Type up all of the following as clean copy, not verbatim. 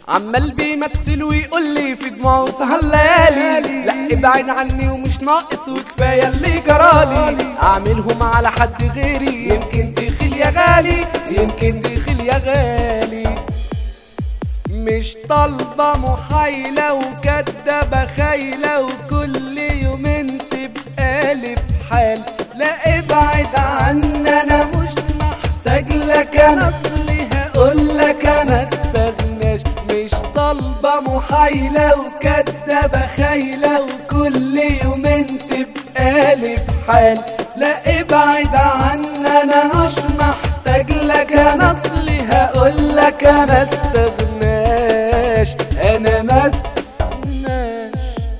عمال بيمثل ويقول لي في دموعه سهر ليالي، لا ابعد عني ومش ناقص وكفايه اللي جرالي، اعملهم على حد غيري يمكن تخيل يا غالي، يمكن تخيل يا غالي. مش طالبه محايله وكدابه خايله وكل يومين تبقى لي بحال، لا ابعد عني انا مش محتاج لك، انا اصلي هقول لك انا استغناش. مش طالبه محايله وكدابه خايله وكل يومين تبقى لي بحال، لا ابعد عني انا مش محتاج لك، انا اصلي هقول لك انا استغناش، انا ما استغناش.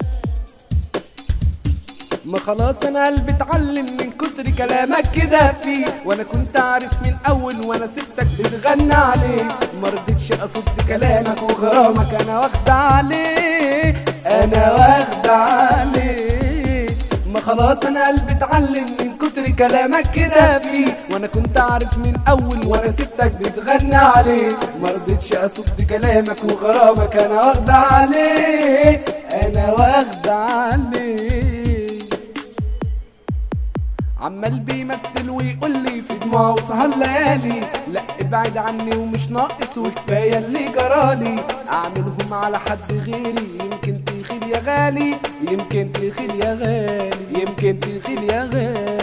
ما خلاص انا قلبي اتعلم من كتر كلامك كده فيه، وانا كنت عارف من اول وانا سبتك بتغنى عليه، مرضتش اصد كلامك وغرامك انا واخدة عليه، انا واخدة عليه. ما خلاص انا قلبي اتعلم من كتر كلامك كده فيه، وانا كنت عارف من اول وانا سبتك بتغنى عليه، مرضتش اصد كلامك وغرامك انا واخدة عليه، انا واخدة عليه. عمال بيمثل ويقول لي في دموعه سهر ليالي، لا ابعد عني ومش ناقص وكفايه اللي جرالي، اعملهم على حد غيري يمكن تخيل يا غالي، يمكن تخيل يا غالي، يمكن تخيل يا غالي.